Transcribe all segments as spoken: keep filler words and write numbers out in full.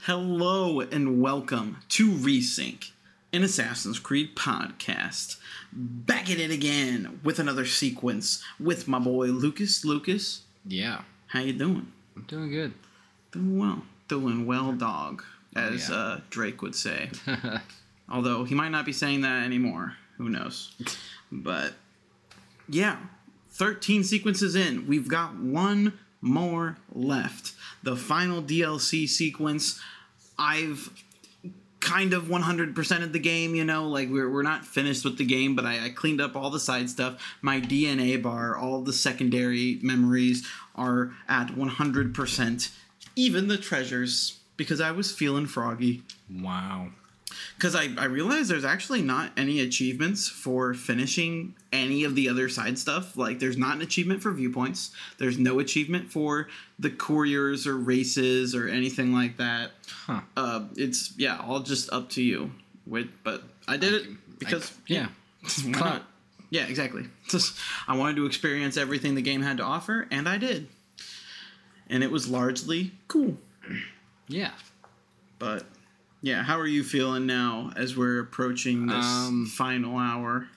Hello and welcome to Resync, an Assassin's Creed podcast. Back at it again with another sequence with my boy Lucas. Lucas, yeah, how you doing? I'm doing good. Doing well, doing well, dog, as Oh, yeah. uh, Drake would say. Although he might not be saying that anymore. Who knows? But yeah, thirteen sequences in. We've got one more left. The final D L C sequence. I've kind of one hundred percented the game, you know, like we're, we're not finished with the game, but I, I cleaned up all the side stuff. My D N A bar, all the secondary memories are at one hundred percent. Even the treasures, because I was feeling froggy. Wow. Because I, I realized there's actually not any achievements for finishing any of the other side stuff. Like, there's not an achievement for viewpoints. There's no achievement for the couriers or races or anything like that. Huh. Uh, it's, yeah, all just up to you. With, but I did it because... I, yeah. Why not? Yeah, exactly. Just, I wanted to experience everything the game had to offer, and I did. And it was largely cool. Yeah. But... yeah, how are you feeling now as we're approaching this um, final hour?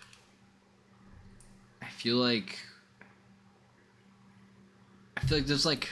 I feel like... I feel like there's like...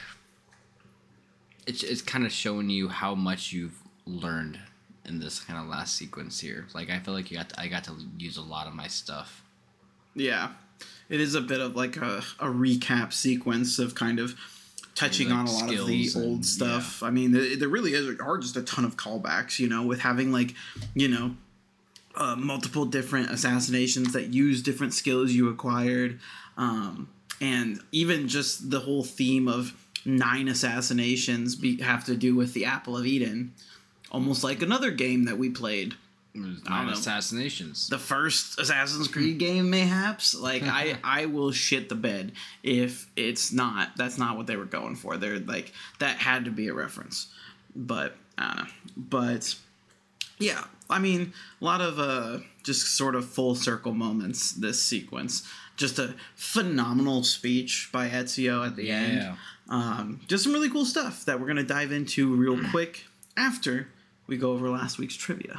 It's, it's kind of showing you how much you've learned in this kind of last sequence here. Like, I feel like you got to, I got to use a lot of my stuff. Yeah, it is a bit of like a, a recap sequence of kind of... touching like on a lot of the and, old stuff. Yeah. I mean, there, there really is, are just a ton of callbacks, you know, with having, like, you know, uh, multiple different assassinations that use different skills you acquired. Um, and even just the whole theme of nine assassinations be, have to do with the Apple of Eden. Almost like another game that we played. Nine assassinations. The first Assassin's Creed game, mayhaps. Like, I, I will shit the bed if it's not. That's not what they were going for. They're like, that had to be a reference. But, I don't know. But, yeah. I mean, a lot of uh, just sort of full circle moments, this sequence. Just a phenomenal speech by Ezio at the yeah. end. Um, just some really cool stuff that we're going to dive into real quick after we go over last week's trivia.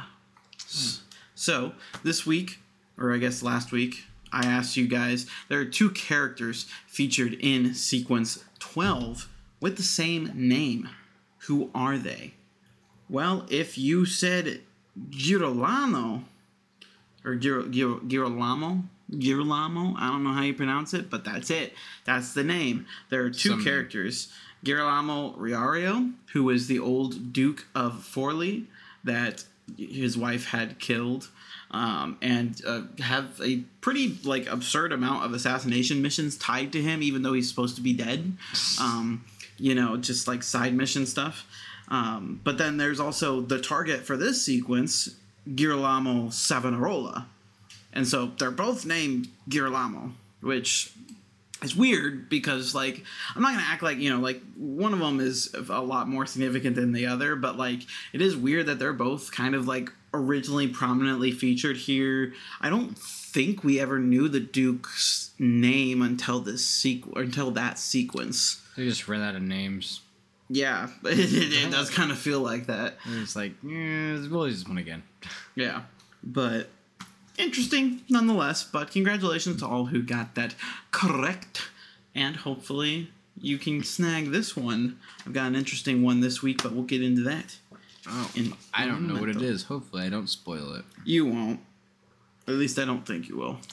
So, this week, or I guess last week, I asked you guys, there are two characters featured in sequence twelve with the same name. Who are they? Well, if you said Girolamo, or Gir- Gir- Girolamo, Girolamo, I don't know how you pronounce it, but that's it. That's the name. There are two Some characters. Girolamo Riario, who is the old Duke of Forli that his wife had killed, um, and uh, have a pretty like absurd amount of assassination missions tied to him, even though he's supposed to be dead. Um, you know, just like side mission stuff. Um, but then there's also the target for this sequence, Girolamo Savonarola, and so they're both named Girolamo, which is weird because, like, I'm not going to act like, you know, like, one of them is a lot more significant than the other, but, like, it is weird that they're both kind of, like, originally prominently featured here. I don't think we ever knew the Duke's name until this sequ- until that sequence. They just ran out of names. Yeah, it, it, it does kind of feel like that. And it's like, eh, we'll use this one again. Yeah, but... interesting nonetheless, but congratulations to all who got that correct, and hopefully you can snag this one. I've got an interesting one this week, but we'll get into that. Oh, in I don't know what it momentum. is. Hopefully I don't spoil it. You won't. At least I don't think you will.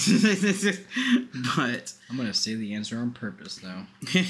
But I'm going to say the answer on purpose, though.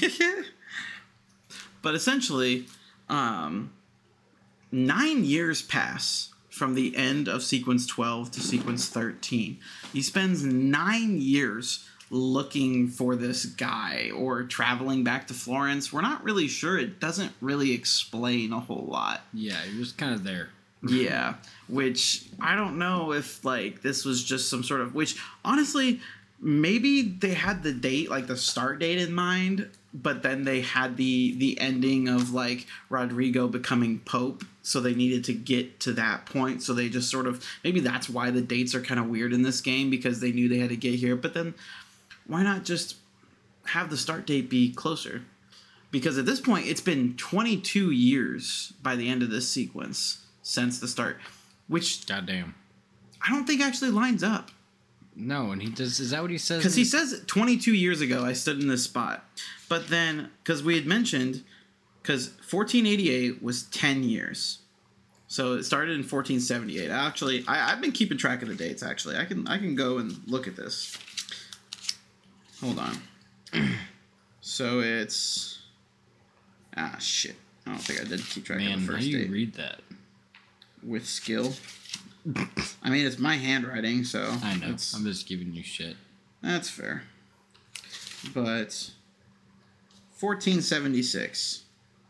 but essentially, um, nine years pass from the end of sequence twelve to sequence thirteen. He spends nine years looking for this guy or traveling back to Florence. We're not really sure. It doesn't really explain a whole lot. Yeah, he was kind of there. Yeah, which I don't know if, like, this was just some sort of... which, honestly, maybe they had the date, like, the start date in mind, but then they had the the ending of, like, Rodrigo becoming Pope, so they needed to get to that point, so they just sort of... maybe that's why the dates are kind of weird in this game, because they knew they had to get here, but then why not just have the start date be closer? because at this point it's been twenty-two years by the end of this sequence since the start, which goddamn, I don't think actually lines up. No, and he does. Is that what he says? Because he says twenty-two years ago I stood in this spot, but then because we had mentioned, because fourteen eighty-eight was ten years, so it started in fourteen seventy-eight. Actually, I, I've been keeping track of the dates. Actually, I can I can go and look at this. Hold on. So it's ah shit. I don't think I did keep track Man, of the how first do you date read that? with skill. I mean, it's my handwriting, so I know. it's- I'm just giving you shit. That's fair. But fourteen seventy-six.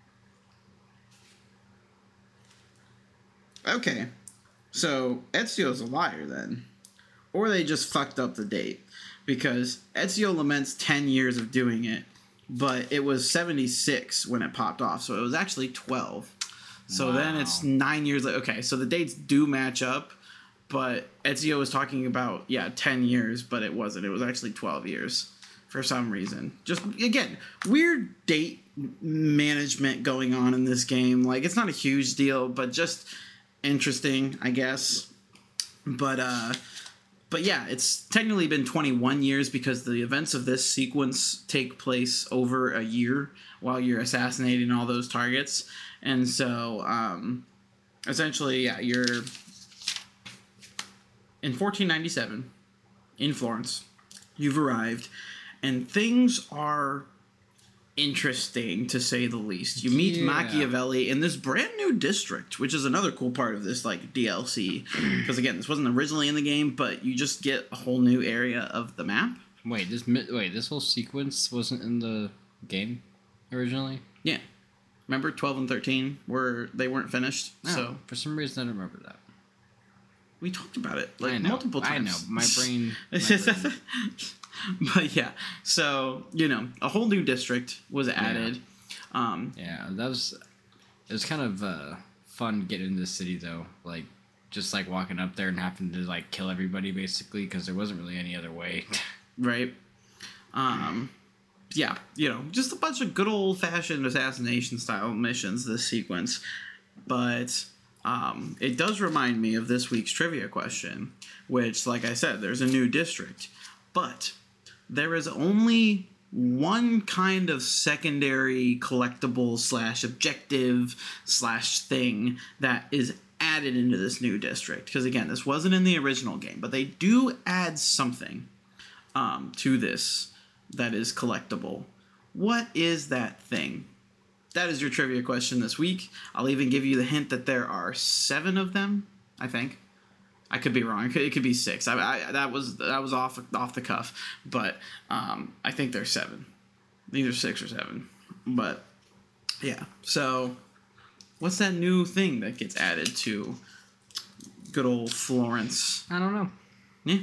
Okay. So Ezio's a liar then. Or they just fucked up the date. Because Ezio laments ten years of doing it, but it was seventy-six when it popped off, so it was actually twelve. So Wow. then it's nine years later. Okay, so the dates do match up, but Ezio was talking about, yeah, ten years, but it wasn't. It was actually twelve years for some reason. Just, again, weird date management going on in this game. Like, it's not a huge deal, but just interesting, I guess. But, uh... But yeah, it's technically been twenty-one years because the events of this sequence take place over a year while you're assassinating all those targets. And so, um, essentially, yeah, you're in fourteen ninety-seven in Florence. You've arrived, and things are interesting, to say the least. You meet Yeah. Machiavelli in this brand new district, which is another cool part of this like D L C. Because again, this wasn't originally in the game, but you just get a whole new area of the map. Wait, this mi- wait, this whole sequence wasn't in the game originally? Yeah, remember twelve and thirteen were they weren't finished. No, So for some reason I don't remember that. we talked about it like I know, multiple I times. know. My brain. My brain. But yeah, so you know, a whole new district was added. Um, Yeah, that was. It was kind of uh, fun getting into the city though, like just like walking up there and having to like kill everybody basically because there wasn't really any other way. right. Um, yeah, you know, just a bunch of good old fashioned assassination style missions. This sequence, but. Um, it does remind me of this week's trivia question, which, like I said, there's a new district, but there is only one kind of secondary collectible slash objective slash thing that is added into this new district. Because again, this wasn't in the original game, but they do add something um, to this that is collectible. What is that thing? That is your trivia question this week. I'll even give you the hint that there are seven of them, I think. I could be wrong. It could, it could be six. I, I, that was that was off off the cuff, but um, I think there's seven. Either six or seven. But yeah. So, what's that new thing that gets added to good old Florence? I don't know. Yeah.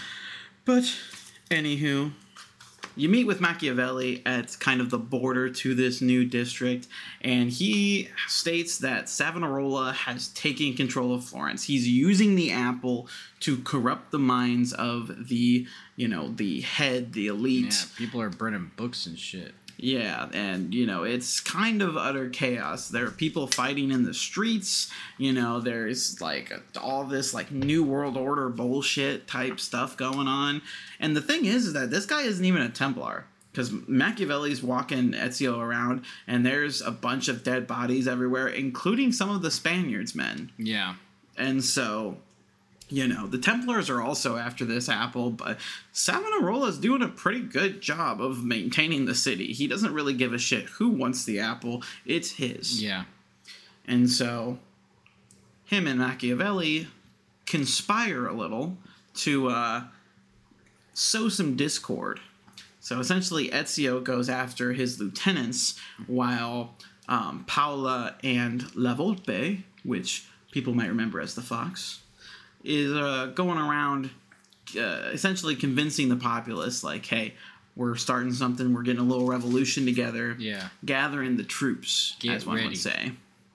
But anywho. You meet with Machiavelli at kind of the border to this new district, and he states that Savonarola has taken control of Florence. He's using the apple to corrupt the minds of the, you know, the head, the elite. Yeah, people are burning books and shit. Yeah, and, you know, it's kind of utter chaos. There are people fighting in the streets. You know, there's, like, all this, like, New World Order bullshit type stuff going on. And the thing is, is that this guy isn't even a Templar. Because Machiavelli's walking Ezio around, and there's a bunch of dead bodies everywhere, including some of the Spaniards' men. Yeah. And so... You know, the Templars are also after this apple, but Savonarola's doing a pretty good job of maintaining the city. He doesn't really give a shit who wants the apple. It's his. Yeah. And so, him and Machiavelli conspire a little to uh, sow some discord. So essentially, Ezio goes after his lieutenants, while um, Paola and La Volpe, which people might remember as the Fox, is uh, going around uh, essentially convincing the populace, like, hey, we're starting something, we're getting a little revolution together, Yeah. gathering the troops, Get as one ready. would say.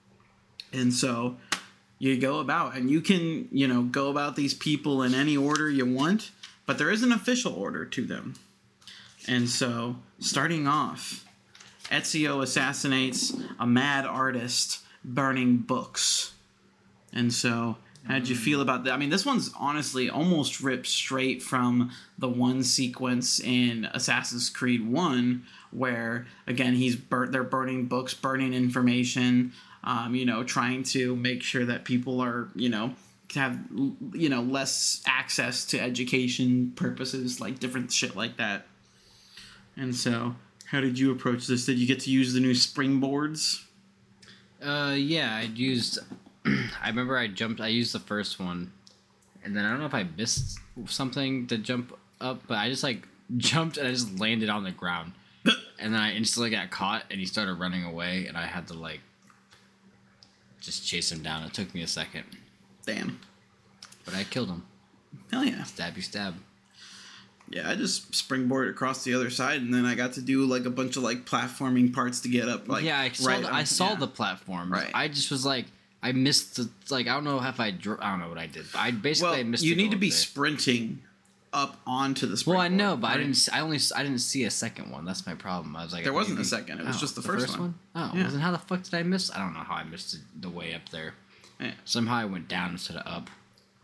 And so you go about, and you can, you know, go about these people in any order you want, but there is an official order to them. And so, starting off, Ezio assassinates a mad artist burning books. And so, how'd you feel about that? I mean, this one's honestly almost ripped straight from the one sequence in Assassin's Creed one, where again he's bur- they're burning books, burning information, um, you know, trying to make sure that people are, you know, have, you know, less access to education purposes, like different shit like that. And so, how did you approach this? Did you get to use the new springboards? Uh, yeah, I used. I remember I jumped. I used the first one, and then I don't know if I missed something to jump up, but I just like jumped and I just landed on the ground, and then I instantly got caught, and he started running away, and I had to like just chase him down. It took me a second. Damn. But I killed him. Hell yeah. Stabby stab. Yeah, I just springboarded across the other side, and then I got to do like a bunch of like platforming parts to get up. Like, yeah, I saw, right the, on, I saw yeah. the platform. Right. I just was like, I missed the, like, I don't know if I, dro- I don't know what I did. But I basically Well, I missed you the need to goal be there. sprinting up onto the Well, springboard. I know, but right? I didn't. s- I only. s- I didn't see a second one. That's my problem. I was like, There wasn't a maybe- second. It was oh, just the, the first, one. Oh, Yeah. well, then how the fuck did I miss? I don't know how I missed the, the way up there. Yeah. Somehow I went down instead of up.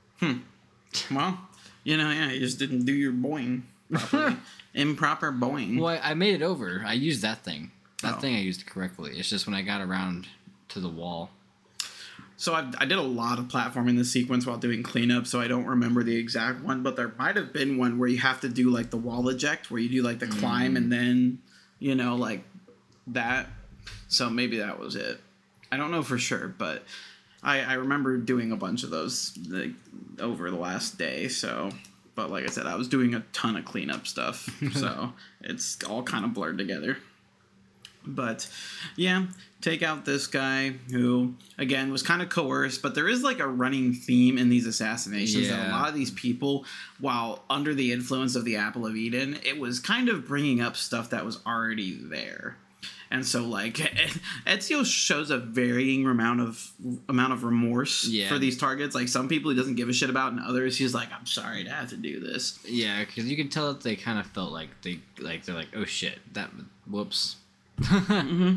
Well, you know, yeah, you just didn't do your boing properly. Improper boing. Well, I, I made it over. I used that thing. That Oh. thing I used correctly. It's just when I got around to the wall. So I, I did a lot of platforming this sequence while doing cleanup, so I don't remember the exact one, but there might have been one where you have to do like the wall eject, where you do like the Mm. climb and then, you know, like that. So maybe that was it. I don't know for sure, but I, I remember doing a bunch of those like, over the last day. So, but like I said, I was doing a ton of cleanup stuff, so it's all kind of blurred together. But yeah, take out this guy who, again, was kind of coerced, but there is like a running theme in these assassinations that a Yeah. lot of these people, while under the influence of the Apple of Eden, it was kind of bringing up stuff that was already there. And so, like, Ezio shows a varying amount of amount of remorse Yeah. for these targets. Like, some people he doesn't give a shit about, and others he's like, I'm sorry to have to do this. Yeah, because you could tell that they kind of felt like they like they're like, oh shit, that whoops. Mm-hmm.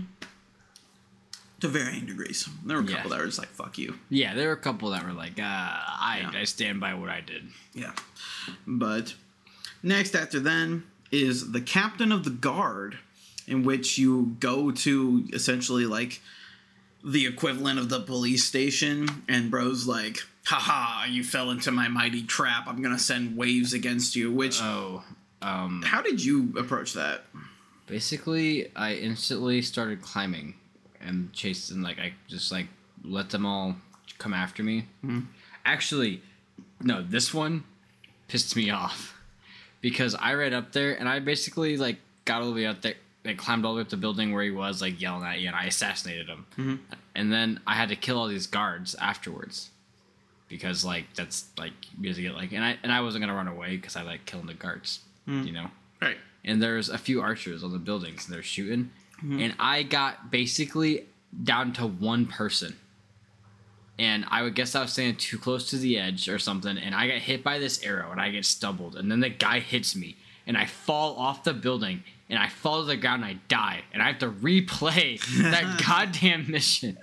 To varying degrees. There were a couple Yeah. that were just like, fuck you. Yeah, there were a couple that were like, uh, I Yeah. I stand by what I did. Yeah. But next after then is the captain of the guard, in which you go to essentially like the equivalent of the police station, and bro's like, haha, you fell into my mighty trap. I'm going to send waves against you, which, Oh, um, how did you approach that? basically, I instantly started climbing and chased, and like I just like let them all come after me. Mhm. Actually, no, this one pissed me off because I ran up there and I basically like got all the way up there, like climbed all the way up the building where he was, like yelling at you, and I assassinated him. Mhm. And then I had to kill all these guards afterwards because like that's like you have to get like, and I and I wasn't gonna run away because I like killing the guards, Mm. you know. Right. And there's a few archers on the buildings and they're shooting, Mhm. and I got basically down to one person, and I would guess I was standing too close to the edge or something, and I got hit by this arrow and I get stumbled, and then the guy hits me and I fall off the building and I fall to the ground and I die, and I have to replay that goddamn mission.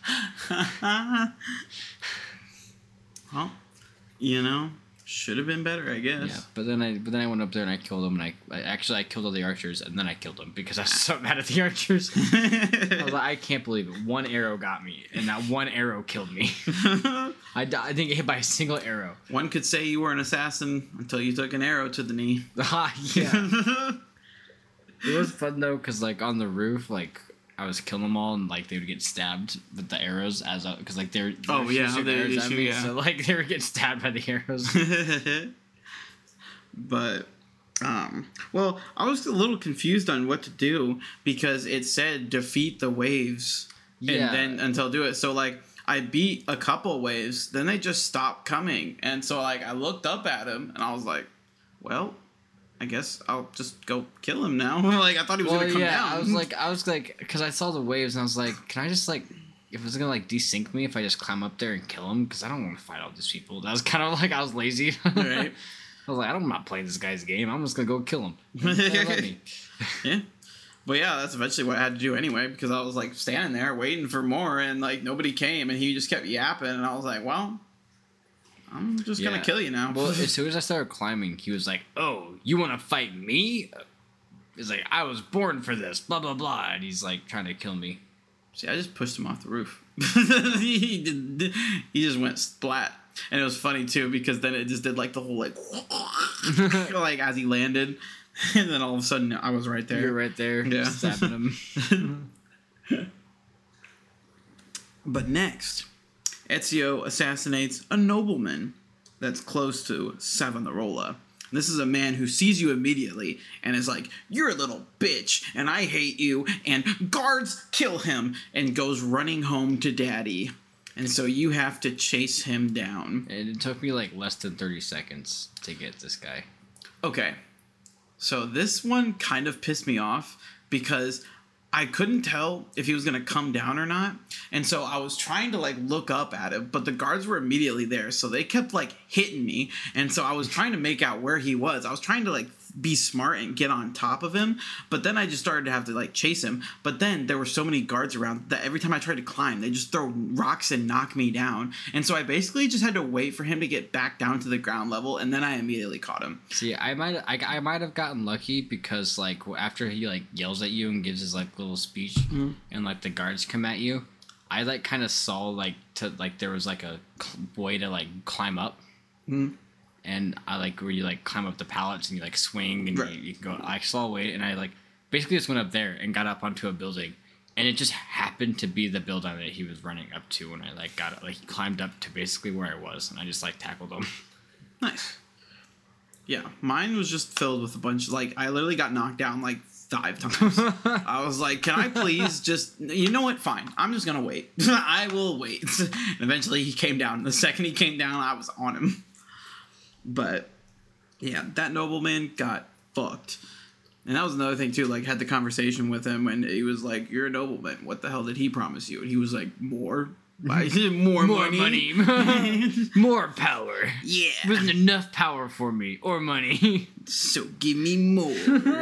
Well, you know, should have been better, I guess. Yeah, but then I but then I went up there and I killed them, and I, I actually I killed all the archers, and then I killed them because I was so mad at the archers. I was like, I can't believe it. One arrow got me, and that one arrow killed me. I, di- I didn't get hit by a single arrow. One could say you were an assassin until you took an arrow to the knee. Ah, yeah. It was fun though, cause like on the roof, like I was killing them all, and like they would get stabbed with the arrows as I, cause like they're, they're Oh, yeah, shooting they- arrows they at shoot, me, yeah. so like they were getting stabbed by the arrows. But um well, I was a little confused on what to do because it said defeat the waves Yeah. and then until do it. So like I beat a couple waves, then they just stopped coming. And so like I looked up at him and I was like, well, I guess I'll just go kill him now. Like I thought he was Well, gonna come yeah, down. I was like, I was like, because I saw the waves, and I was like, can I just like, if it's gonna like desync me, if I just climb up there and kill him, because I don't want to fight all these people. That was kind of like I was lazy. Right. I was like, I'm not playing this guy's game. I'm just gonna go kill him. And they let me. Yeah. But yeah, that's eventually what I had to do anyway, because I was like standing there waiting for more, and like nobody came, and he just kept yapping, and I was like, well, I'm just Yeah. gonna kill you now. Well, as soon as I started climbing, he was like, "Oh, you want to fight me?" He's like, "I was born for this." Blah blah blah, and he's like trying to kill me. See, I just pushed him off the roof. he did, he just went splat, and it was funny too because then it just did like the whole like like as he landed, and then all of a sudden I was right there. You're right there, Yeah. stabbing him. But next, Ezio assassinates a nobleman that's close to Savonarola. This is a man who sees you immediately and is like, "You're a little bitch, and I hate you," and guards kill him and goes running home to daddy. And so you have to chase him down. And it took me like less than thirty seconds to get this guy. Okay, so this one kind of pissed me off because I couldn't tell if he was going to come down or not. And so I was trying to like look up at him, but the guards were immediately there. So they kept like hitting me. And so I was trying to make out where he was. I was trying to like be smart and get on top of him. But then I just started to have to like chase him. But then there were so many guards around that every time I tried to climb, they just throw rocks and knock me down. And so I basically just had to wait for him to get back down to the ground level. And then I immediately caught him. See, I might I, I might have gotten lucky because like after he like yells at you and gives his like little speech Mm-hmm. and like the guards come at you, I like kind of saw like to like there was like a cl- way to like climb up. Mm-hmm. And I like where you like climb up the pallets and you like swing and Right. you, you can go. I saw a way and I like basically just went up there and got up onto a building, and it just happened to be the building that he was running up to when I like got like he climbed up to basically where I was, and I just like tackled him. Nice. Yeah, mine was just filled with a bunch. Like, I literally got knocked down like five times. I was like, can I please just, you know what? Fine. I'm just going to wait. I will wait. And eventually he came down. The second he came down, I was on him. But, yeah, that nobleman got fucked. And that was another thing, too. Like, had the conversation with him, and he was like, "You're a nobleman. What the hell did he promise you?" And he was like, more. By, more, More money. money. More power. Yeah. Wasn't enough power for me or money. So give me more.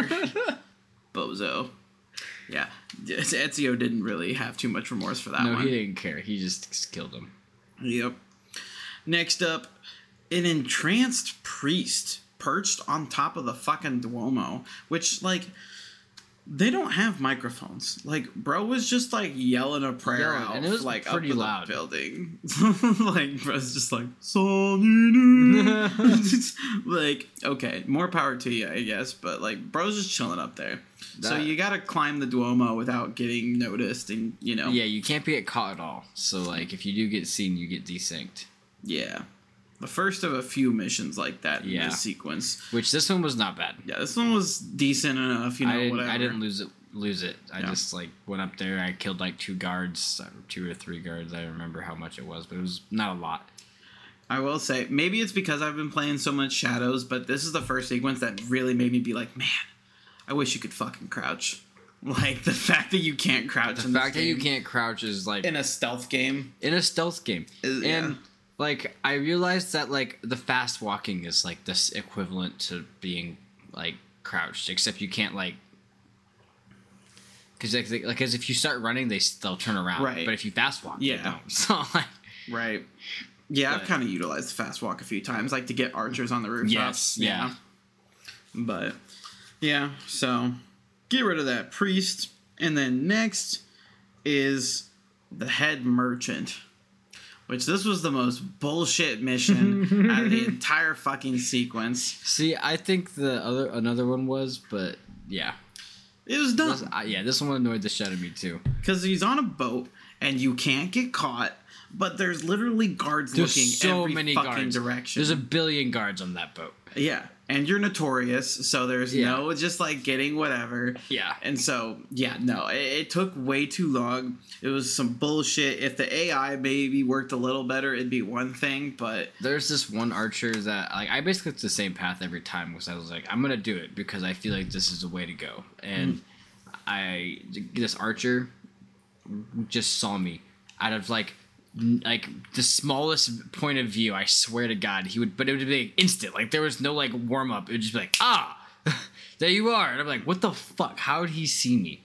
Bozo. Yeah. Ezio didn't really have too much remorse for that No, one. he didn't care. He just killed him. Yep. Next up, an entranced priest perched on top of the fucking Duomo, which, like, they don't have microphones. Like, bro was just, like, yelling a prayer Yelling, out, and it was like, pretty up to loud. the building. Like, bro's just like, like, okay, more power to you, I guess, but, like, bro's just chilling up there. So That- you gotta climb the Duomo without getting noticed, and, you know. Yeah, you can't get caught at all. So, like, if you do get seen, you get desynced. Yeah. The first of a few missions like that Yeah. in this sequence. Which this one was not bad. Yeah, this one was decent enough, you know, I didn't, whatever. I didn't lose it. Lose it. I Yeah. just like went up there. I killed like two guards, uh, two or three guards. I don't remember how much it was, but it was not a lot. I will say, maybe it's because I've been playing so much Shadows, but this is the first sequence that really made me be like, man, I wish you could fucking crouch. Like, the fact that you can't crouch The in fact this that you game, can't crouch is like in a stealth game. in a stealth game, Is- and yeah. like I realized that like the fast walking is like this equivalent to being like crouched, except you can't like. Because like, like, 'cause if you start running, they they'll turn around. Right. But if you fast walk, Yeah. they don't. So like, Right. Yeah, I've But- kind of utilized the fast walk a few times, like to get archers on the rooftops. Yes, yeah. But, yeah, so get rid of that priest. And then next is the head merchant. Which this was the most bullshit mission out of the entire fucking sequence. see, I think the other another one was, but yeah, It was this, dumb. uh, yeah, this one annoyed the shit out of me too. Because he's on a boat and you can't get caught, but there's literally guards There's looking so every many fucking guards. direction. There's a billion guards on that boat. Yeah, and you're notorious, so there's Yeah. no just like getting whatever. Yeah. And so, yeah, no, it, it took way too long. It was some bullshit. If the A I maybe worked a little better, it'd be one thing, but There's this one archer that like I basically took the same path every time because I was like, I'm gonna do it because I feel like this is the way to go. And I this archer just saw me out of like n- like the smallest point of view. I swear to God, he would, but it would be like, instant. Like there was no like warm up. It would just be like ah. there you are. And I'm like, what the fuck? How did he see me?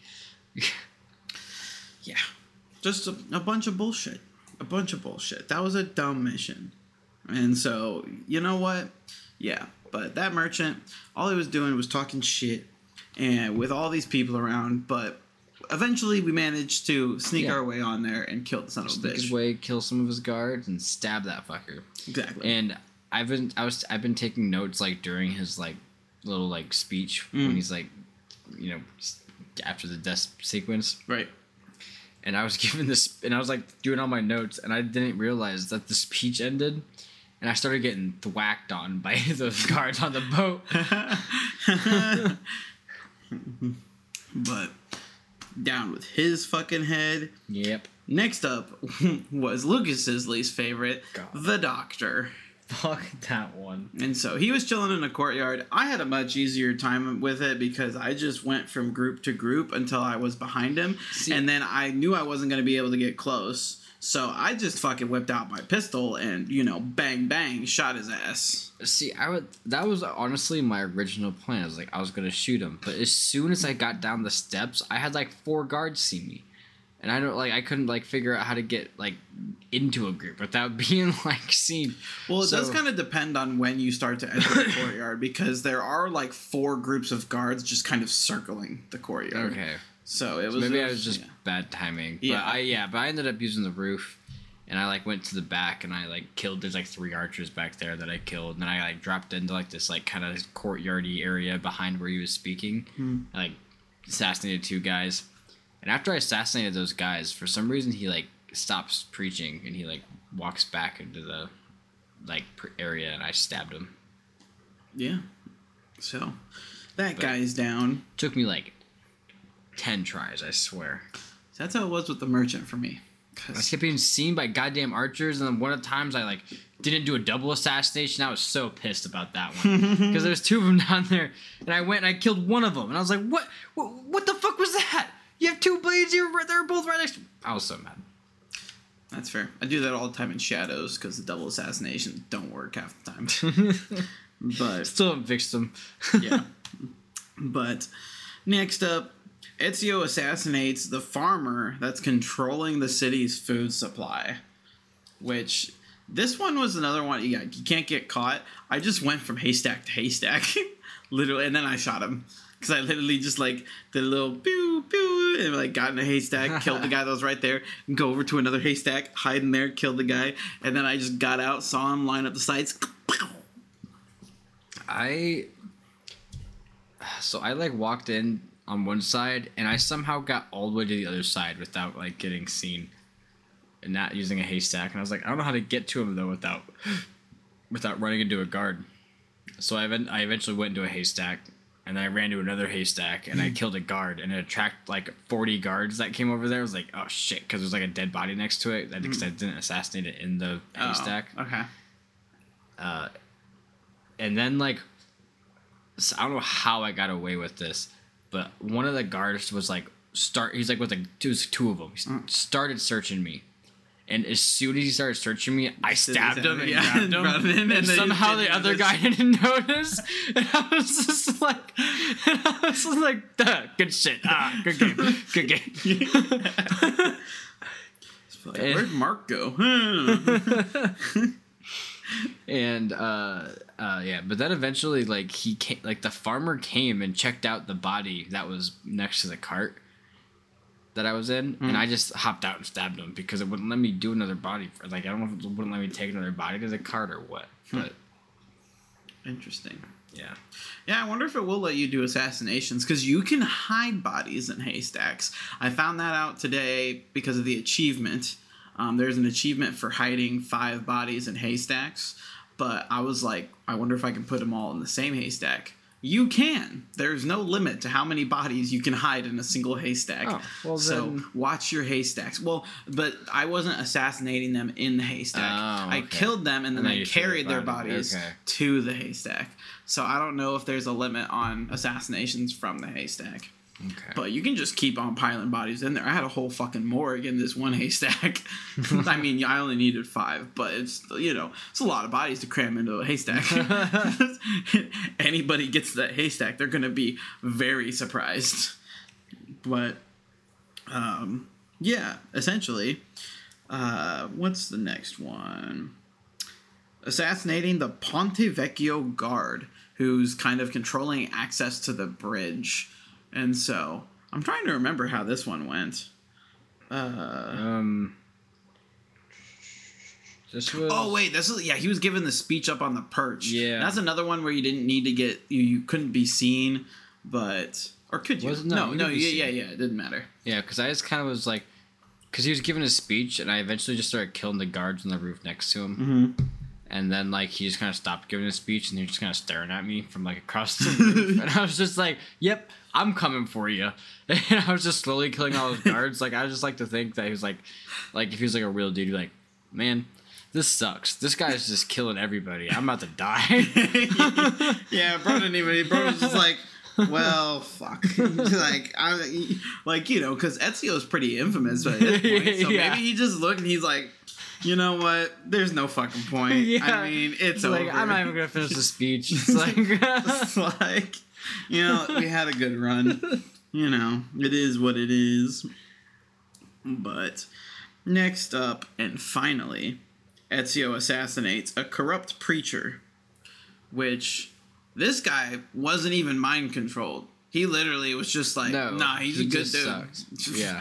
Yeah. Just a, a bunch of bullshit. A bunch of bullshit. That was a dumb mission. And so, you know what? Yeah. But that merchant, all he was doing was talking shit and with all these people around. But eventually we managed to sneak Yeah. our way on there and kill the son of a Sneak bitch. his way, kill some of his guards, and stab that fucker. Exactly. And I've been I was I've been taking notes like during his like little like speech Mm. when he's like, you know, after the death sequence. Right. And I was given this, and I was like doing all my notes, and I didn't realize that the speech ended, and I started getting thwacked on by those guards on the boat. But down with his fucking head. Yep. Next up was Lucas's least favorite, God. the Doctor. Fuck that one. And so he was chilling in a courtyard. I had a much easier time with it because I just went from group to group until I was behind him. See, and then I knew I wasn't going to be able to get close. So I just fucking whipped out my pistol and, you know, bang, bang, shot his ass. See, I would. That was honestly my original plan. I was like, I was gonna shoot him, but as soon as I got down the steps, I had like four guards see me, and I don't like. I couldn't like figure out how to get like into a group without being like seen. Well, it So- does kind of depend on when you start to enter the courtyard because there are like four groups of guards just kind of circling the courtyard. Okay. So it So was maybe it I was just yeah. bad timing. Yeah. But I yeah, but I ended up using the roof, and I like went to the back and I like killed. There's like three archers back there that I killed, and then I like dropped into like this like kind of courtyardy area behind where he was speaking. Hmm. I, like assassinated two guys, and after I assassinated those guys, for some reason he like stops preaching and he like walks back into the like pr- area, and I stabbed him. Yeah. So that But- guy's down. Took me like ten tries, I swear. That's how it was with the merchant for me. I 'Cause- kept being seen by goddamn archers, and then one of the times I like didn't do a double assassination. I was so pissed about that one because there was two of them down there, and I went and I killed one of them, and I was like, "What? What, what the fuck was that? You have two blades. You're right, they're both right next." to I was so mad. That's fair. I do that all the time in Shadows because the double assassinations don't work half the time. But Still haven't fixed them. yeah. But next up, Ezio assassinates the farmer that's controlling the city's food supply. Which this one was another one. Yeah, you can't get caught. I just went from haystack to haystack, literally, and then I shot him because I literally just like did a little pew pew and like got in a haystack, killed the guy that was right there, and go over to another haystack, hide in there, killed the guy, and then I just got out, saw him line up the sights. I so I like walked in on one side, and I somehow got all the way to the other side without like getting seen, and not using a haystack. And I was like, I don't know how to get to him though without without running into a guard. So I event- I eventually went into a haystack, and then I ran to another haystack, and I killed a guard, and it attracted like forty guards that came over there. I was like, oh shit, because there's like a dead body next to it. Because I didn't assassinate it in the haystack. Oh, okay. Uh, and then like, so I don't know how I got away with this, but one of the guards was like, start. He's like with the two, two of them. He Mm. started searching me, and as soon as he started searching me, I stabbed him and Yeah, grabbed him. brought him in, and and then somehow you the didn't other notice. guy didn't notice, and I was just like, and I was just like, "Duh, good shit, ah, good game, good game. Where'd Mark go? And uh uh yeah, but then eventually like he came, like the farmer came and checked out the body that was next to the cart that I was in, Mm. and I just hopped out and stabbed him because it wouldn't let me do another body. For, like I don't know if it wouldn't let me take another body to the cart or what, but Interesting. yeah. Yeah, I wonder if it will let you do assassinations because you can hide bodies in haystacks. I found that out today because of the achievement. Um, there's an achievement for hiding five bodies in haystacks, but I was like, I wonder if I can put them all in the same haystack. You can. There's no limit to how many bodies you can hide in a single haystack. Oh, well so then- watch your haystacks. Well, but I wasn't assassinating them in the haystack. Oh, I okay. killed them and then And then I you threw their carried their body. bodies Okay. to the haystack. So I don't know if there's a limit on assassinations from the haystack. Okay. But you can just keep on piling bodies in there. I had a whole fucking morgue in this one haystack. I mean, I only needed five, but it's, you know, it's a lot of bodies to cram into a haystack. Anybody gets that haystack, they're going to be very surprised. But, um, yeah, essentially, uh, what's the next one? Assassinating the Ponte Vecchio guard, who's kind of controlling access to the bridge. And so, I'm trying to remember how this one went. Uh, um, this was... Oh, wait, this is, yeah, he was giving the speech up on the perch. Yeah. That's another one where you didn't need to get, you, you couldn't be seen, but, or could you? Was, no, no, no, you could yeah, be yeah, seen. yeah, it didn't matter. Yeah, because I just kind of was like, because he was giving a speech, and I eventually just started killing the guards on the roof next to him. Mm-hmm. And then, like, he just kind of stopped giving a speech, and he was just kind of staring at me from, like, across the roof. And I was just like, yep, I'm coming for you. And I was just slowly killing all those guards. Like, I just like to think that he was, like, like if he was, like, a real dude, he'd be like, man, this sucks. This guy's just killing everybody. I'm about to die. Yeah, bro didn't even, bro was just like, well, fuck. like, I, like, you know, because Ezio's pretty infamous at this point, so Yeah. maybe he just looked and he's like, you know what? There's no fucking point. Yeah. I mean, it's It's over. like, I'm not even going to finish the speech. It's like... It's like, you know, we had a good run. You know, it is what it is. But next up, and finally, Ezio assassinates a corrupt preacher, which this guy wasn't even mind controlled. He literally was just like, no, nah, he's he a good just dude. sucks. Yeah.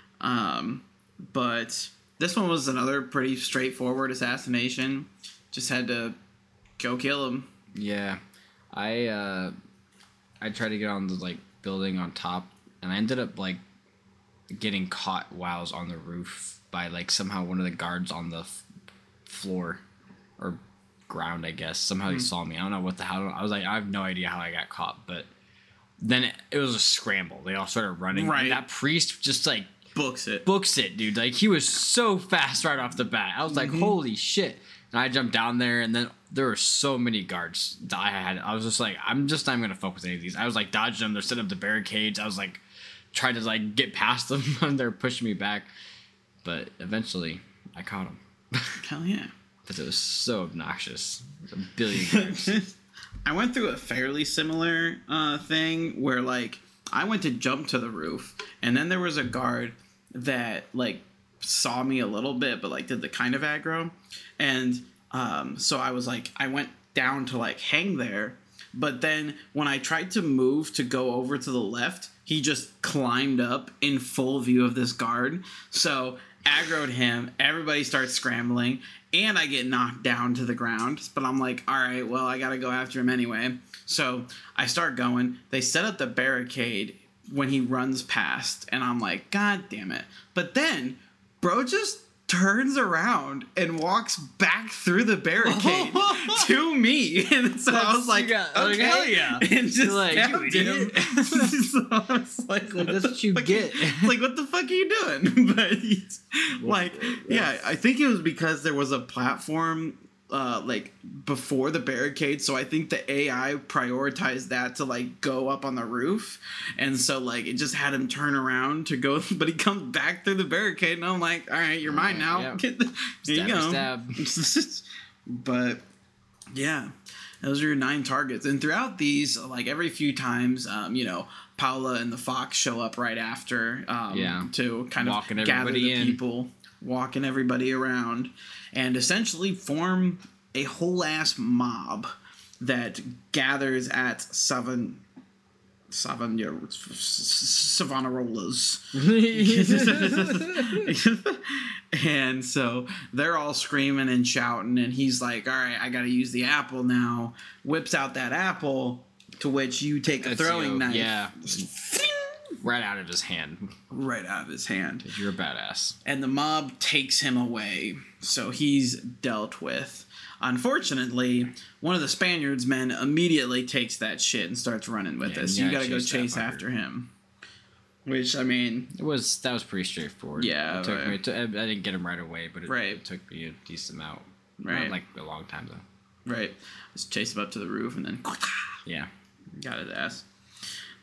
Um, but this one was another pretty straightforward assassination. Just had to go kill him. Yeah. I, uh... I tried to get on the, like, building on top, and I ended up, like, getting caught while I was on the roof by, like, somehow one of the guards on the f- floor, or ground, I guess. Somehow Mm-hmm. he saw me. I don't know what the hell. I was like, I have no idea how I got caught, but then it, it was a scramble. They all started running. Right. And that priest just, like, Books it. books it, dude. Like, he was so fast right off the bat. I was like, Mhm. holy shit. And I jumped down there, and then there were so many guards that I had. I was just like, I'm just not even going to focus on any of these. I was, like, dodging them. They're setting up the barricades. I was, like, trying to, like, get past them, and they're pushing me back. But eventually, I caught them. Hell yeah. Because it was so obnoxious. There's a billion guards. I went through a fairly similar uh, thing where, like, I went to jump to the roof, and then there was a guard that, like, saw me a little bit, but, like, did the kind of aggro. And um, so I was, like, I went down to, like, hang there. But then when I tried to move to go over to the left, he just climbed up in full view of this guard. So aggroed him. Everybody starts scrambling. And I get knocked down to the ground. But I'm like, all right, well, I got to go after him anyway. So I start going. They set up the barricade when he runs past. And I'm like, God damn it. But then, bro just turns around and walks back through the barricade to me. And so I was like, got- okay. like, hell yeah. And just You're like, stabbed you him. idiot. So I was like, Like, that's the what you fuck get. like, what the fuck are you doing? But he's like, yeah, I think it was because there was a platform uh, like before the barricade, so I think the A I prioritized that to like go up on the roof, and so like it just had him turn around to go, but he comes back through the barricade, and I'm like, all right, you're mine now. Yeah. Get the, here you Stab, go. But yeah, those are your nine targets, and throughout these, like every few times, um, you know, Paula and the fox show up right after, um, Yeah. to kind Walking of gather everybody the in. people, walking everybody around, and essentially form a whole ass mob that gathers at Savan. Savan- Savonarola's. And so they're all screaming and shouting, and he's like, all right, I gotta use the apple now. Whips out that apple, to which you take a That's throwing you, knife. yeah. Right out of his hand. Right out of his hand. You're a badass. And the mob takes him away, so he's dealt with. Unfortunately, one of the Spaniards' men immediately takes that shit and starts running with Yeah, us. you You gotta gotta go chase that chase fucker. after him. Which, I mean, It was that was pretty straightforward. Yeah, it took right. me. It took, I didn't get him right away, but it, Right. it took me a decent amount. Right. Not like a long time though. right. Just chase him up to the roof and then Yeah. got his ass.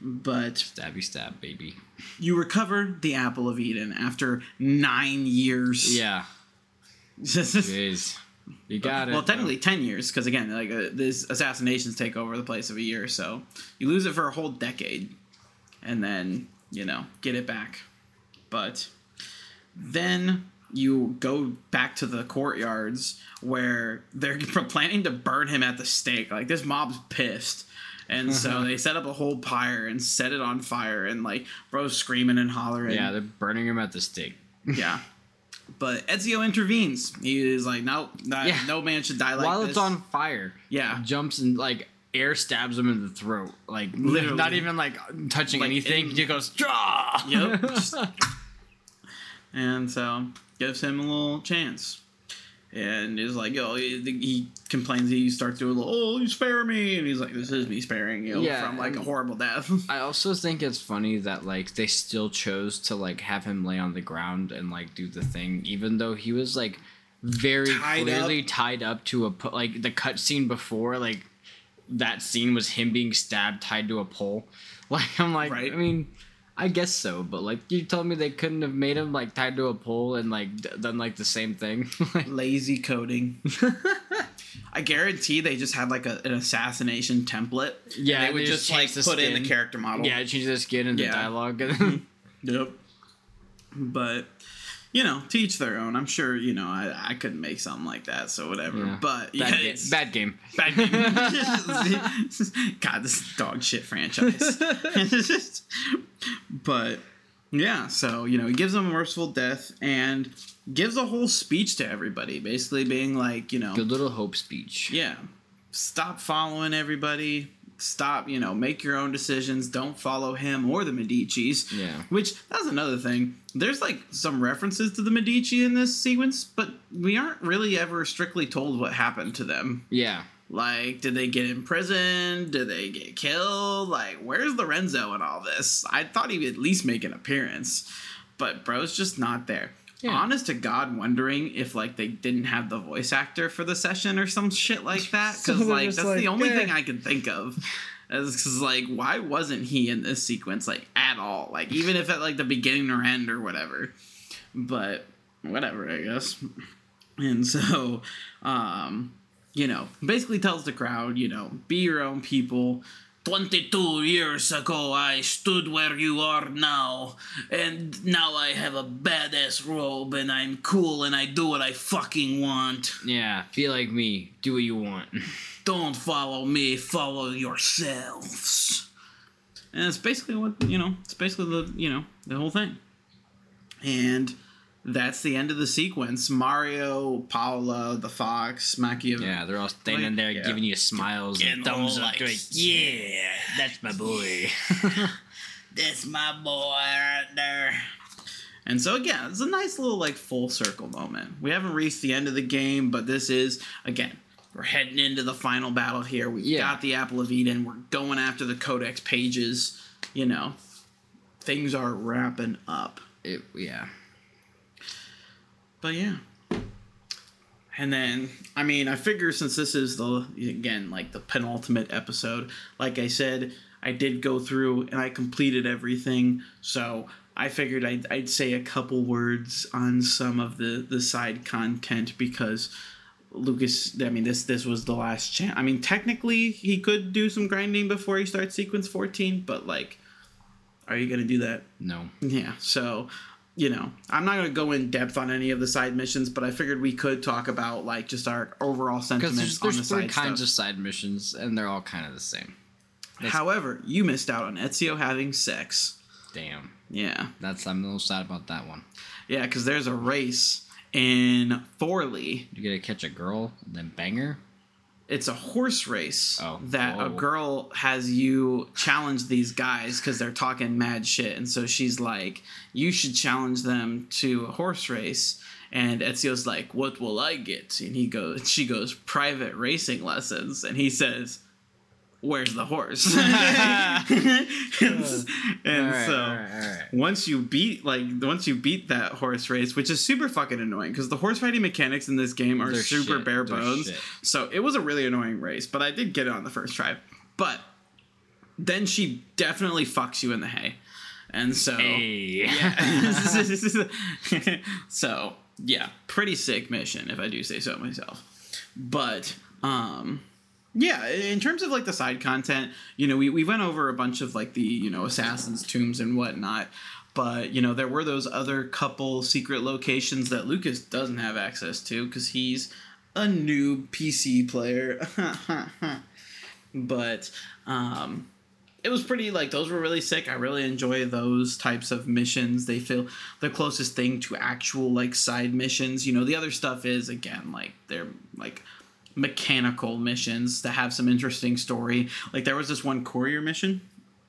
But Stabby stab, baby. you recover the Apple of Eden after nine years. Yeah. Jeez. You got it. Well, technically ten years, because again, like uh, these assassinations take over the place of a year, so you lose it for a whole decade, and then you know get it back. But then you go back to the courtyards where they're planning to burn him at the stake. Like this mob's pissed. And so they set up a whole pyre and set it on fire, and like bro's screaming and hollering. Yeah, they're burning him at the stake. Yeah. But Ezio intervenes. He is like, no, not, Yeah. no man should die like While this. it's on fire. Yeah. Jumps and like air stabs him in the throat. Like Literally. not even like touching Like, anything. in- He goes, draw. Yep. Just- and so gives him a little chance. And is like, yo, he, he complains. He starts doing a little, oh, you spare me. And he's like, this is me sparing you Yeah, from like a and- horrible death. I also think it's funny that like they still chose to like have him lay on the ground and like do the thing, even though he was like very Tied clearly up. tied up to a po- like the cut scene before, like that scene was him being stabbed tied to a pole. Like I'm like, Right. I mean, I guess so, but like you told me they couldn't have made him like tied to a pole and like d- done like the same thing. Like, Lazy coding. I guarantee they just had like a, an assassination template. Yeah, and they would they just just like changed the put in the skin. character model. yeah, change the skin and the Yeah. dialogue. Yep. But, you know, to each their own. I'm sure, you know, I, I couldn't make something like that, so whatever. Yeah. But, Bad, yeah, ga- it's bad game. bad game. God, this dog shit franchise. But, yeah, so, you know, he gives them a merciful death and gives a whole speech to everybody, basically being like, you know, Good little hope speech. yeah, stop following everybody. Stop, you know, make your own decisions. Don't follow him or the Medicis. Yeah. Which, that's another thing. There's, like, some references to the Medici in this sequence, but we aren't really ever strictly told what happened to them. Yeah. Like, did they get imprisoned? Did they get killed? Like, where's Lorenzo in all this? I thought he would at least make an appearance. But bro's just not there. Yeah. Honest to God, wondering if, like, they didn't have the voice actor for the session or some shit like that. So Because, they're like, just that's like, the only eh. thing I can think of. Because, like, why wasn't he in this sequence, like, at all? Like, even if at, like, the beginning or end or whatever. But, whatever, I guess. And so, um, you know, basically tells the crowd, you know, be your own people. twenty-two years ago, I stood where you are now, and now I have a badass robe, and I'm cool, and I do what I fucking want. Yeah. Be like me. Do what you want. Don't follow me, follow yourselves. And it's basically what, you know, it's basically the, you know, the whole thing. And that's the end of the sequence. Mario, Paula, the fox, Machiavelli. Yeah, they're all standing Like, there yeah. giving you smiles Getting and thumbs all up. like, Like, yeah, that's my boy. That's my boy right there. And so again, it's a nice little like full circle moment. We haven't reached the end of the game, but this is, again, we're heading into the final battle here. We've Yeah. got the Apple of Eden. We're going after the Codex pages. You know, things are wrapping up. It, yeah. But yeah. And then, I mean, I figure since this is the, again, like the penultimate episode, like I said, I did go through and I completed everything. So I figured I'd, I'd say a couple words on some of the, the side content because Lucas, I mean, this this was the last chance. I mean, technically, he could do some grinding before he starts sequence fourteen, but like, are you going to do that? No. Yeah, so, you know, I'm not going to go in depth on any of the side missions, but I figured we could talk about, like, just our overall Because sentiments there's, on there's the three side kinds stuff. of side missions, and they're all kind of the same. That's- However, you missed out on Ezio having sex. Damn. Yeah. That's I'm a little sad about that one. Yeah, because there's a race in Forley. You gotta catch a girl and then bang her. It's a horse race Oh. that a Whoa. girl has you challenge these guys because they're talking mad shit. And so she's like, you should challenge them to a horse race. And Ezio's like, what will I get? And he goes, she goes, private racing lessons. And he says, where's the horse? and and Alright, so alright, alright. once you beat like once you beat that horse race, which is super fucking annoying because the horse riding mechanics in this game are They're super shit. bare They're bones. shit. So it was a really annoying race, but I did get it on the first try. But then she definitely fucks you in the hay. And so, Hey. yeah. So, yeah, pretty sick mission, if I do say so myself. But, um, yeah, in terms of, like, the side content, you know, we, we went over a bunch of, like, the, you know, assassins' tombs and whatnot. But, you know, there were those other couple secret locations that Lucas doesn't have access to because he's a new P C player. But, um... it was pretty, like, those were really sick. I really enjoy those types of missions. They feel the closest thing to actual, like, side missions. You know, the other stuff is, again, like, they're, like, mechanical missions that have some interesting story. Like, there was this one courier mission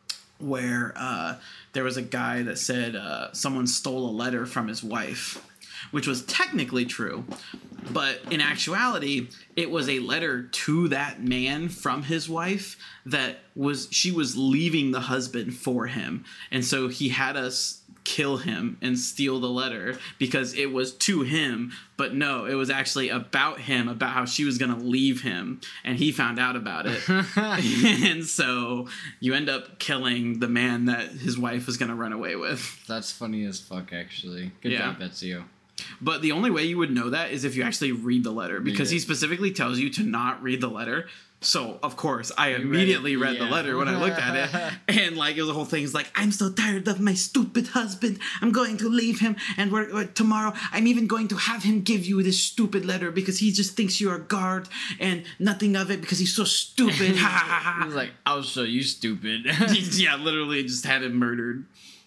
where uh, there was a guy that said uh, someone stole a letter from his wife, which was technically true. But in actuality, it was a letter to that man from his wife that was, she was leaving the husband for him. And so he had us kill him and steal the letter because it was to him. But no, it was actually about him, about how she was going to leave him. And he found out about it. And so you end up killing the man that his wife was going to run away with. That's funny as fuck, actually. Good Yeah. job, Ezio. But the only way you would know that is if you actually read the letter, because Yeah. he specifically tells you to not read the letter. So, of course, I read immediately it, read, yeah. the letter when I looked at it. And, like, it was the whole thing. It's like, I'm so tired of my stupid husband. I'm going to leave him. And we're, we're- tomorrow, I'm even going to have him give you this stupid letter because he just thinks you're a guard and nothing of it because he's so stupid. Ha ha ha He was ha. like, I'll show you, stupid. Yeah, literally just had him murdered.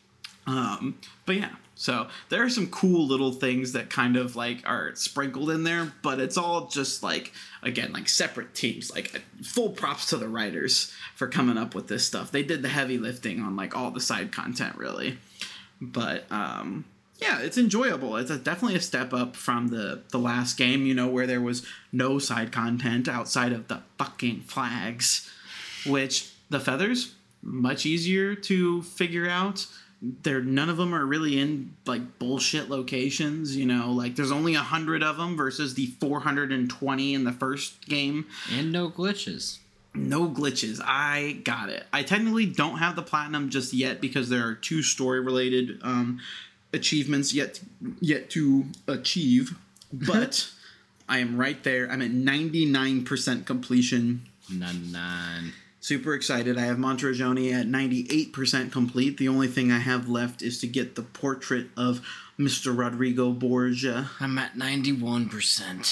Um, but yeah, so there are some cool little things that kind of like are sprinkled in there, but it's all just like, again, like separate teams. Like, full props to the writers for coming up with this stuff. They did the heavy lifting on like all the side content, really. But um, yeah, it's enjoyable. It's a, definitely a step up from the the last game, you know, where there was no side content outside of the fucking flags, which the feathers much easier to figure out. They're none of them are really in like bullshit locations, you know, like there's only a hundred of them versus the four hundred twenty in the first game. And no glitches. No glitches. I got it. I technically don't have the platinum just yet because there are two story related um, achievements yet yet to achieve, but I am right there. I'm at ninety-nine percent completion. None, none. Super excited. I have Monteriggioni at ninety-eight percent complete. The only thing I have left is to get the portrait of Mister Rodrigo Borgia. I'm at ninety-one percent.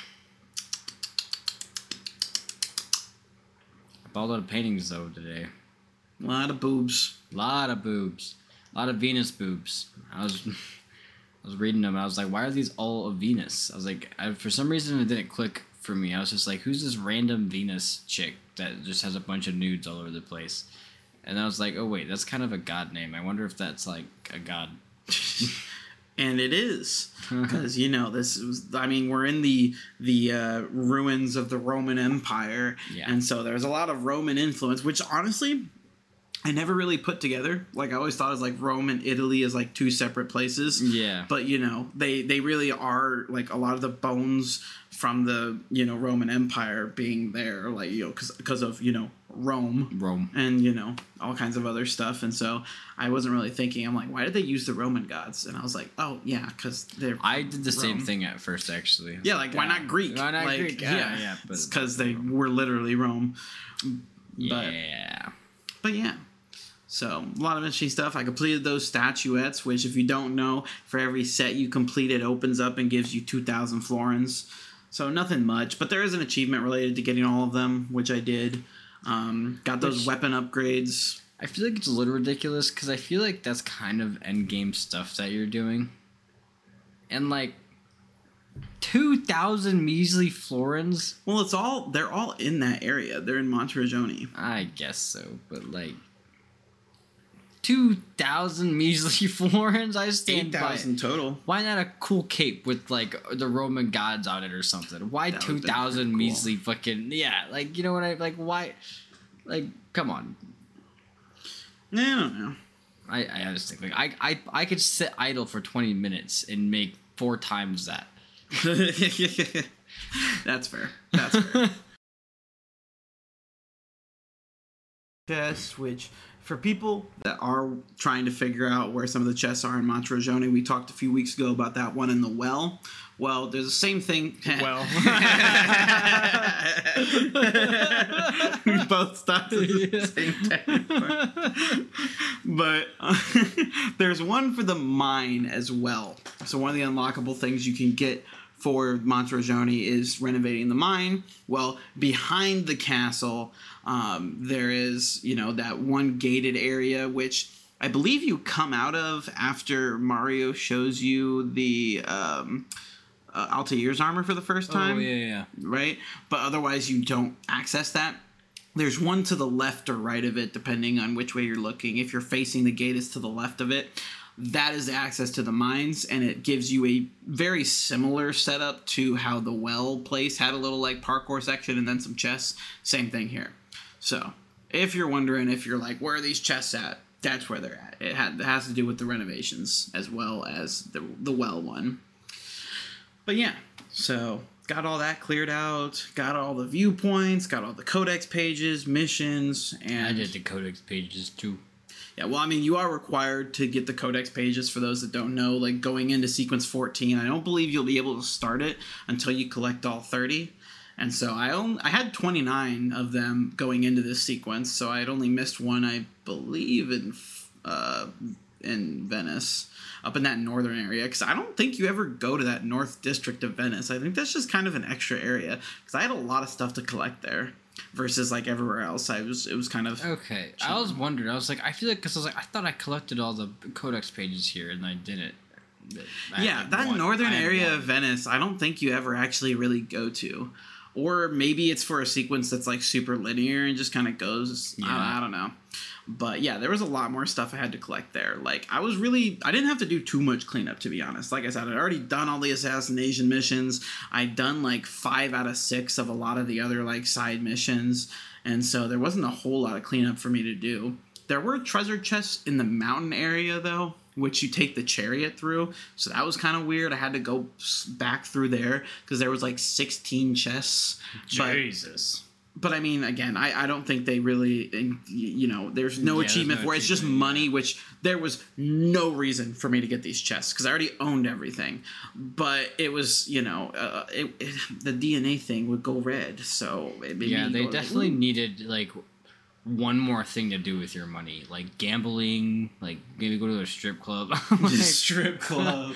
I bought a lot of paintings, though, today. A lot of boobs. A lot of boobs. A lot of Venus boobs. I was I was reading them, and I was like, why are these all of Venus? I was like, I, for some reason, it didn't click for me. I was just like, who's this random Venus chick that just has a bunch of nudes all over the place? And I was like, oh, wait, that's kind of a god name. I wonder if that's, like, a god. And it is. Because, you know, this was, I mean, we're in the the uh, ruins of the Roman Empire. Yeah. And so there's a lot of Roman influence, which honestly, I never really put together. Like, I always thought it was like Rome and Italy as like two separate places. Yeah. But, you know, they, they really are like a lot of the bones from the, you know, Roman Empire being there, like, you know, because of, you know, Rome. Rome. And, you know, all kinds of other stuff. And so I wasn't really thinking, I'm like, why did they use the Roman gods? And I was like, oh, yeah, because they're. I did the same Rome. thing at first, actually. Yeah, like, why not Greek? Why not like, Greek? Yeah, yeah. But It's because they were literally Rome. But, yeah. But yeah. So, a lot of interesting stuff. I completed those statuettes, which, if you don't know, for every set you complete, it opens up and gives you two thousand florins. So, nothing much. But there is an achievement related to getting all of them, which I did. Um, got those Which- weapon upgrades. I feel like it's a little ridiculous because I feel like that's kind of endgame stuff that you're doing. And, like, two thousand measly florins? Well, it's all, they're all in that area. They're in Monteriggioni. I guess so, but, like, two thousand measly florins? I stand eight by it. thousand total. Why not a cool cape with, like, the Roman gods on it or something? Why That would've two been thousand pretty cool. measly fucking... Yeah, like, you know what I... Like, why... Like, come on. I don't know. I, I just think, like, I, I, I could sit idle for twenty minutes and make four times that. That's fair. That's fair. chest, which for people that are trying to figure out where some of the chests are in Monteroggioni, we talked a few weeks ago about that one in the well. Well, there's the same thing. Well. We both stopped at the same time. But uh, there's one for the mine as well. So one of the unlockable things you can get for Monteroggioni is renovating the mine. Well, behind the castle, um, there is, you know, that one gated area, which I believe you come out of after Mario shows you the um, uh, Altair's armor for the first time. Oh, yeah, yeah. Right? But otherwise, you don't access that. There's one to the left or right of it, depending on which way you're looking. If you're facing the gate, it's to the left of it. That is access to the mines, and it gives you a very similar setup to how the well place had a little like parkour section and then some chests. Same thing here. So if you're wondering if you're like, where are these chests at? That's where they're at. It, had, it has to do with the renovations as well as the the well one. But yeah, so got all that cleared out, got all the viewpoints, got all the codex pages, missions, and I did the codex pages too. Yeah, well, I mean, you are required to get the codex pages for those that don't know. Like, going into sequence fourteen, I don't believe you'll be able to start it until you collect all thirty. And so I only, I had twenty-nine of them going into this sequence, so I had only missed one, I believe, in uh, in Venice, up in that northern area. Because I don't think you ever go to that north district of Venice. I think that's just kind of an extra area, because I had a lot of stuff to collect there. Versus like everywhere else, I was it was kind of okay. Chilling. I was wondering. I was like, I feel like because I was like, I thought I collected all the codex pages here, and I didn't. I yeah, that one. northern area of Venice, I don't think you ever actually really go to, or maybe it's for a sequence that's like super linear and just kind of goes. Yeah. I, I don't know. But yeah, there was a lot more stuff I had to collect there. Like, I was really... I didn't have to do too much cleanup, to be honest. Like I said, I'd already done all the assassination missions. I'd done, like, five out of six of a lot of the other, like, side missions. And so there wasn't a whole lot of cleanup for me to do. There were treasure chests in the mountain area, though, which you take the chariot through. So that was kind of weird. I had to go back through there because there was, like, sixteen chests. Jesus. But, But I mean, again, I, I don't think they really, you know, there's no yeah, achievement there's no for it. It's just money, which there was no reason for me to get these chests because I already owned everything. But it was, you know, uh, it, it, the D N A thing would go red. So it made yeah, me they go definitely like, needed like one more thing to do with your money, like gambling, like maybe go to a strip club. Like, strip club.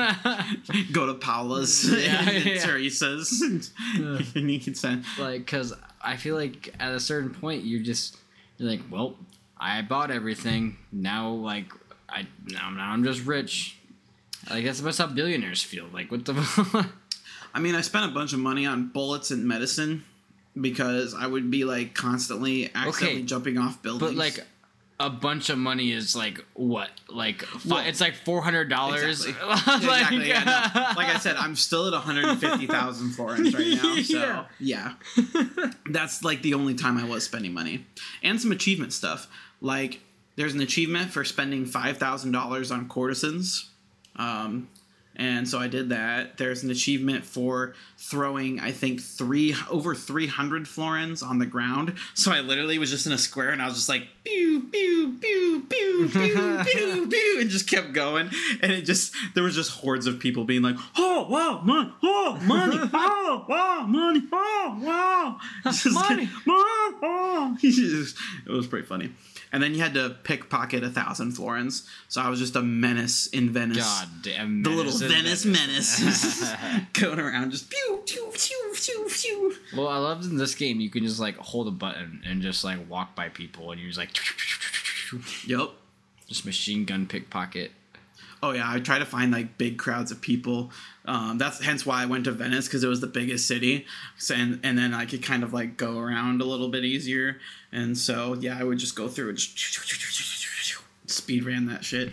Go to Paula's yeah, and yeah. Teresa's. And you can send. Like, because I feel like at a certain point you're just you're like, well, I bought everything now. Like, I now, now I'm just rich. Like, that's that's how billionaires feel. Like, what the? I mean, I spent a bunch of money on bullets and medicine. Because I would be like constantly accidentally okay, jumping off buildings. But like a bunch of money is like what? Like fi- well, it's like four hundred dollars. Exactly. like, exactly yeah, no. Like I said, I'm still at one hundred and fifty thousand florins right now. So yeah, yeah. That's like the only time I was spending money, and some achievement stuff. Like there's an achievement for spending five thousand dollars on courtesans. Um, And so I did that. There's an achievement for throwing, I think, three over three hundred florins on the ground. So I literally was just in a square, and I was just like, pew, pew, pew, pew, pew, pew, pew, and just kept going. And it just, there was just hordes of people being like, oh, wow, money, oh, money, oh, wow, money, oh, wow. Just money. Like, oh. It was pretty funny. And then you had to pickpocket a thousand florins. So I was just a menace in Venice. God damn. The little Venice menace. menace. Going around just pew, pew, pew, pew, pew. Well, I loved in this game you can just like hold a button and just like walk by people and you're just like. Yep. Just machine gun pickpocket. Oh yeah, I try to find like big crowds of people. Um, that's hence why I went to Venice because it was the biggest city, so, and and then I could kind of like go around a little bit easier. And so yeah, I would just go through and just speed ran that shit.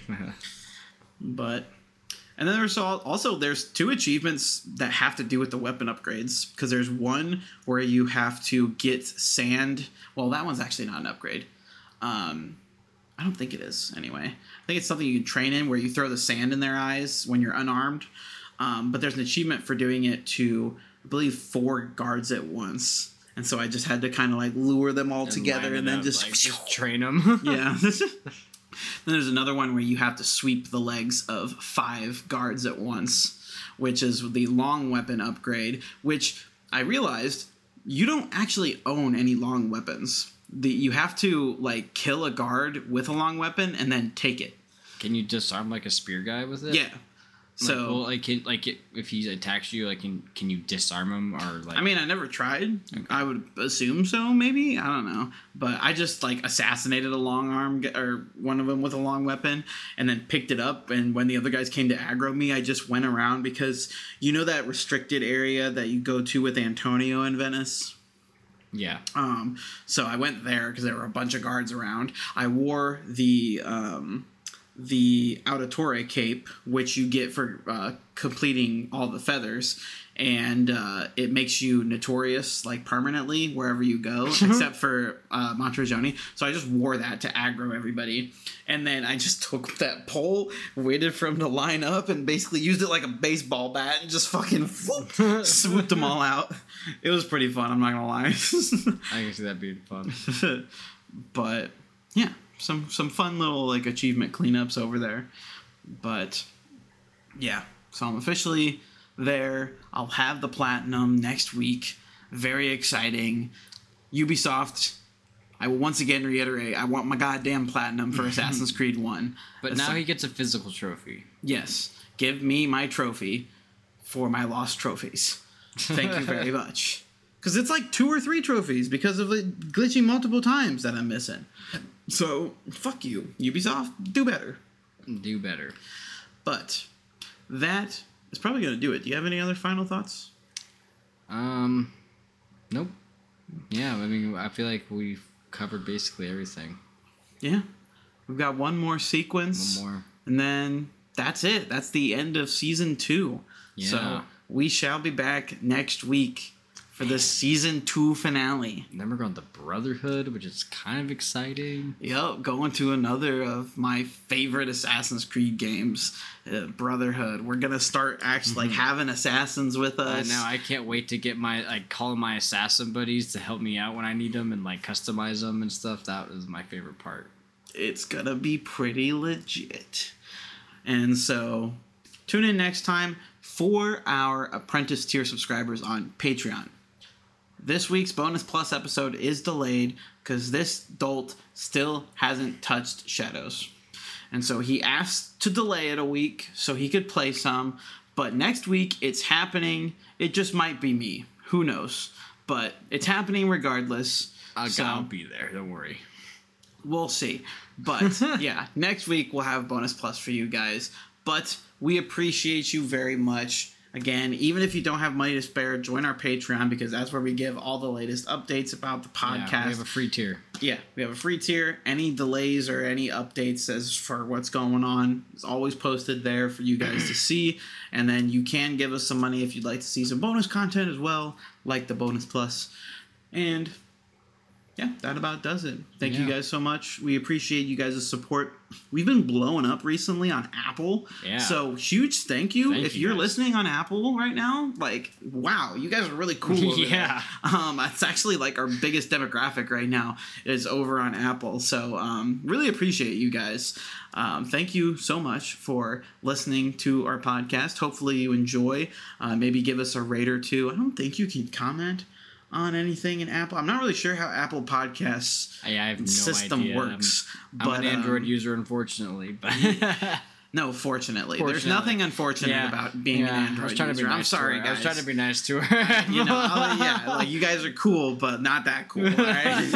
But and then there's also there's two achievements that have to do with the weapon upgrades because there's one where you have to get sand. Well, that one's actually not an upgrade. Um, I don't think it is anyway. I think it's something you can train in where you throw the sand in their eyes when you're unarmed. Um, but there's an achievement for doing it to, I believe, four guards at once. and so I just had to kind of like lure them all And together line and it then up, just, like, just train them. yeah. Then there's another one where you have to sweep the legs of five guards at once, which is the long weapon upgrade, which I realized you don't actually own any long weapons. The, you have to like kill a guard with a long weapon and then take it. Can you disarm like a spear guy with it? Yeah. Like, So, well, like, can, like if he attacks you, like, can can you disarm him or like? I mean, I never tried. Okay. I would assume so, maybe. I don't know. But I just like assassinated a long arm g- or one of them with a long weapon, and then picked it up. And when the other guys came to aggro me, I just went around because you know that restricted area that you go to with Antonio in Venice. Yeah. Um. So I went there because there were a bunch of guards around. I wore the um. the Auditore cape, which you get for uh, completing all the feathers, and uh, it makes you notorious like permanently wherever you go, except for uh, Montergioni. So I just wore that to aggro everybody, and then I just took that pole, waited for him to line up, and basically used it like a baseball bat and just fucking whoop, swooped them all out. It was pretty fun, I'm not gonna lie. I can see that being fun. But yeah. Some some fun little like achievement cleanups over there, but yeah. So I'm officially there. I'll have the platinum next week. Very exciting. Ubisoft. I will once again reiterate. I want my goddamn platinum for Assassin's Creed One. But That's now like, he gets a physical trophy. Yes, give me my trophy for my lost trophies. Thank you very much. Because it's like two or three trophies because of it glitching multiple times that I'm missing. So, fuck you, Ubisoft. Do better. Do better. But that is probably going to do it. Do you have any other final thoughts? Um, nope. Yeah, I mean, I feel like we've covered basically everything. Yeah. We've got one more sequence. One more. And then that's it. That's the end of season two. Yeah. So, we shall be back next week for the season two finale. Then we're going to Brotherhood, which is kind of exciting. Yep, going to another of my favorite Assassin's Creed games, uh, Brotherhood. We're gonna start actually mm-hmm. like having assassins with us. Uh, now I can't wait to get my like call my assassin buddies to help me out when I need them and like customize them and stuff. That was my favorite part. It's gonna be pretty legit. And so, tune in next time for our Apprentice tier subscribers on Patreon. This week's Bonus Plus episode is delayed because this dolt still hasn't touched Shadows. And so he asked to delay it a week so he could play some. But next week, it's happening. It just might be me. Who knows? But it's happening regardless. I'll, so I'll be there. Don't worry. We'll see. But yeah, next week we'll have Bonus Plus for you guys. But we appreciate you very much. Again, even if you don't have money to spare, join our Patreon because that's where we give all the latest updates about the podcast. Yeah, we have a free tier. Yeah, we have a free tier. Any delays or any updates as for what's going on is always posted there for you guys to see. And then you can give us some money if you'd like to see some bonus content as well, like the Bonus Plus. And yeah, that about does it. Thank yeah. you guys so much. We appreciate you guys' support. We've been blowing up recently on Apple. Yeah. So huge thank you. Thank if you you're guys. listening on Apple right now, like, wow, you guys are really cool over yeah. there. Um, it's actually like our biggest demographic right now is over on Apple. So um, really appreciate you guys. Um, thank you so much for listening to our podcast. Hopefully you enjoy. Uh, maybe give us a rate or two. I don't think you can comment on anything in Apple. I'm not really sure how Apple Podcasts I, I have no system idea. works. I'm, but, I'm an Android um, user, unfortunately. But no, fortunately. Fortunately. There's nothing unfortunate yeah. about being yeah. an Android I was trying user. to be nice I'm sorry, to her. guys. I was trying to be nice to her. You know, I'll- yeah, like you guys are cool, but not that cool. All right?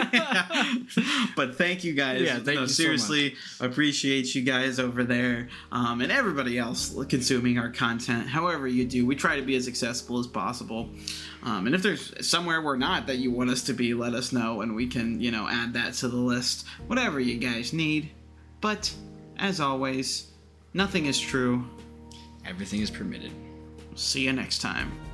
But thank you guys. Yeah, thank no, you so seriously, appreciate you guys over there, um, and everybody else consuming our content. However you do, we try to be as accessible as possible. Um, and if there's somewhere we're not that you want us to be, let us know, and we can, you know, add that to the list. Whatever you guys need. But as always, nothing is true. Everything is permitted. See you next time.